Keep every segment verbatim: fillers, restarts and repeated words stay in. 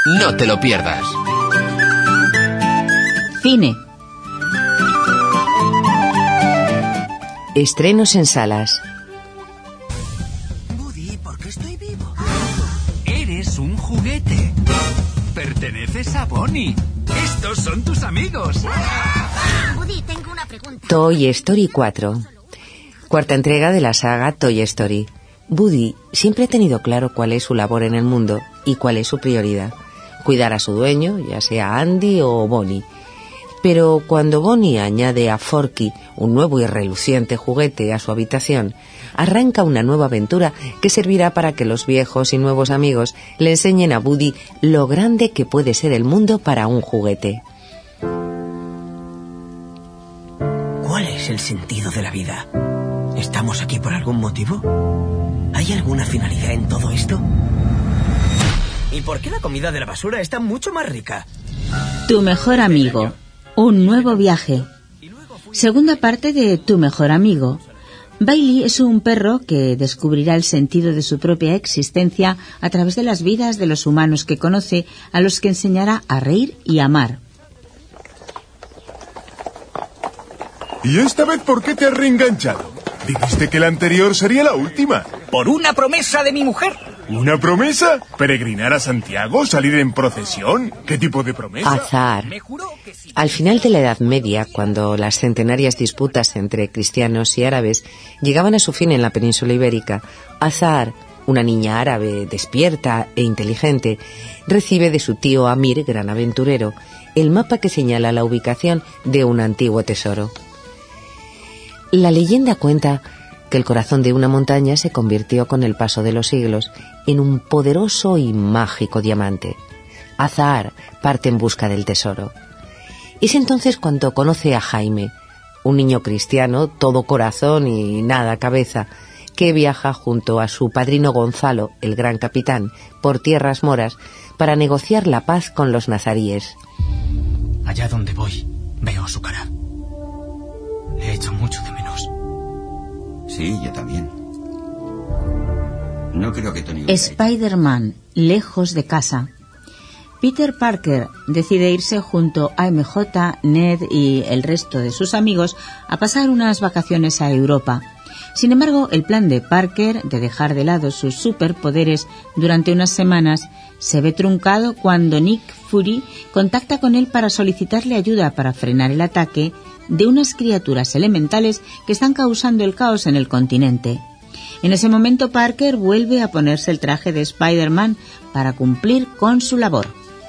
No te lo pierdas. Cine. Estrenos en salas. Woody, ¿por qué estoy vivo? Eres un juguete. Perteneces a Bonnie. Estos son tus amigos. Woody, tengo una pregunta. Toy Story cuatro. Cuarta entrega de la saga Toy Story. Woody siempre ha tenido claro cuál es su labor en el mundo y cuál es su prioridad. Cuidar a su dueño, ya sea Andy o Bonnie. Pero cuando Bonnie añade a Forky un nuevo y reluciente juguete a su habitación, arranca una nueva aventura que servirá para que los viejos y nuevos amigos le enseñen a Woody lo grande que puede ser el mundo para un juguete. ¿Cuál es el sentido de la vida? ¿Estamos aquí por algún motivo? ¿Hay alguna finalidad en todo esto? ¿Y por qué la comida de la basura está mucho más rica? Tu mejor amigo. Un nuevo viaje. Segunda parte de Tu mejor amigo. Bailey es un perro que descubrirá el sentido de su propia existencia a través de las vidas de los humanos que conoce, a los que enseñará a reír y amar. ¿Y esta vez por qué te has reenganchado? Dijiste que la anterior sería la última. Por una promesa de mi mujer. ¿Una promesa? ¿Peregrinar a Santiago? ¿Salir en procesión? ¿Qué tipo de promesa? Azahar. Al final de la Edad Media, cuando las centenarias disputas entre cristianos y árabes llegaban a su fin en la península ibérica, Azahar, una niña árabe despierta e inteligente, recibe de su tío Amir, gran aventurero, el mapa que señala la ubicación de un antiguo tesoro. La leyenda cuenta que el corazón de una montaña se convirtió con el paso de los siglos en un poderoso y mágico diamante. Azahar parte en busca del tesoro. Es entonces cuando conoce a Jaime, un niño cristiano, todo corazón y nada cabeza, que viaja junto a su padrino Gonzalo, el gran capitán, por tierras moras, para negociar la paz con los nazaríes. Allá donde voy, veo su cara. Le echo mucho de menos. Sí, yo también. No creo que Tony... Spider-Man, lejos de casa. Peter Parker decide irse junto a M J, Ned y el resto de sus amigos a pasar unas vacaciones a Europa. Sin embargo, el plan de Parker de dejar de lado sus superpoderes durante unas semanas se ve truncado cuando Nick Fury contacta con él para solicitarle ayuda para frenar el ataque de unas criaturas elementales que están causando el caos en el continente. En ese momento Parker vuelve a ponerse el traje de Spider-Man para cumplir con su labor.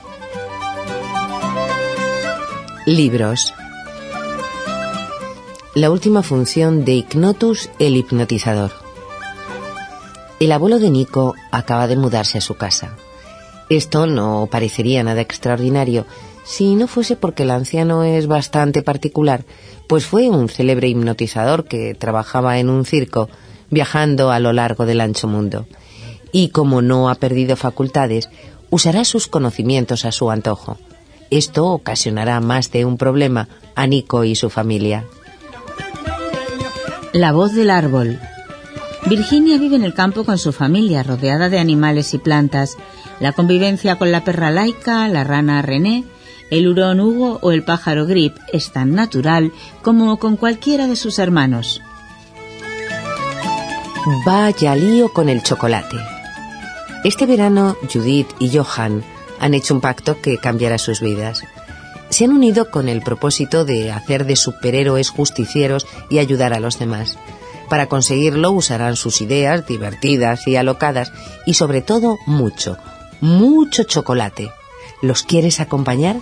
Libros. La última función de Ignotus el hipnotizador. El abuelo de Nico acaba de mudarse a su casa. Esto no parecería nada extraordinario si no fuese porque el anciano es bastante particular, pues fue un célebre hipnotizador que trabajaba en un circo, viajando a lo largo del ancho mundo. Y como no ha perdido facultades, usará sus conocimientos a su antojo. Esto ocasionará más de un problema a Nico y su familia. La voz del árbol. Virginia vive en el campo con su familia, rodeada de animales y plantas. La convivencia con la perra Laika, la rana René, el hurón Hugo o el pájaro Grip es tan natural como con cualquiera de sus hermanos. Vaya lío con el chocolate. Este verano, Judith y Johan han hecho un pacto que cambiará sus vidas. Se han unido con el propósito de hacer de superhéroes justicieros y ayudar a los demás. Para conseguirlo usarán sus ideas divertidas y alocadas y sobre todo mucho, mucho chocolate. ¿Los quieres acompañar?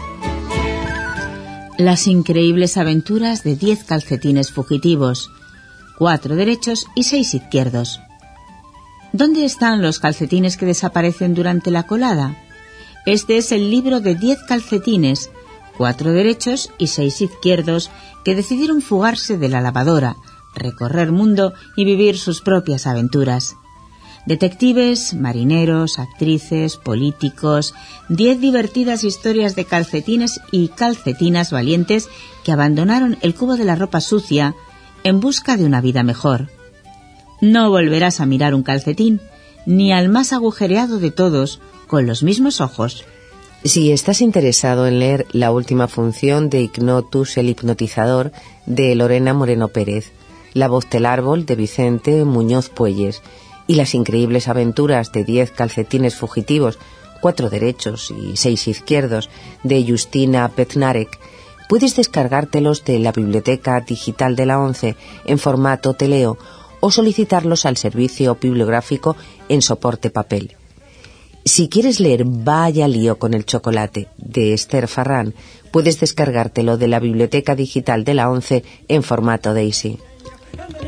Las increíbles aventuras de diez calcetines fugitivos, cuatro derechos y seis izquierdos. ¿Dónde están los calcetines que desaparecen durante la colada? Este es el libro de diez calcetines, cuatro derechos y seis izquierdos, que decidieron fugarse de la lavadora, recorrer mundo y vivir sus propias aventuras. Detectives, marineros, actrices, políticos, diez divertidas historias de calcetines y calcetinas valientes que abandonaron el cubo de la ropa sucia en busca de una vida mejor. No volverás a mirar un calcetín, ni al más agujereado de todos, con los mismos ojos. Si estás interesado en leer La última función de Ignotus el hipnotizador de Lorena Moreno Pérez, La voz del árbol de Vicente Muñoz Puelles y Las increíbles aventuras de diez calcetines fugitivos, cuatro derechos y seis izquierdos de Justina Bednarek, puedes descargártelos de la biblioteca digital de la ONCE en formato Te Leo o solicitarlos al servicio bibliográfico en soporte papel. Si quieres leer Vaya lío con el chocolate de Esther Farrán, puedes descargártelo de la biblioteca digital de la ONCE en formato Daisy.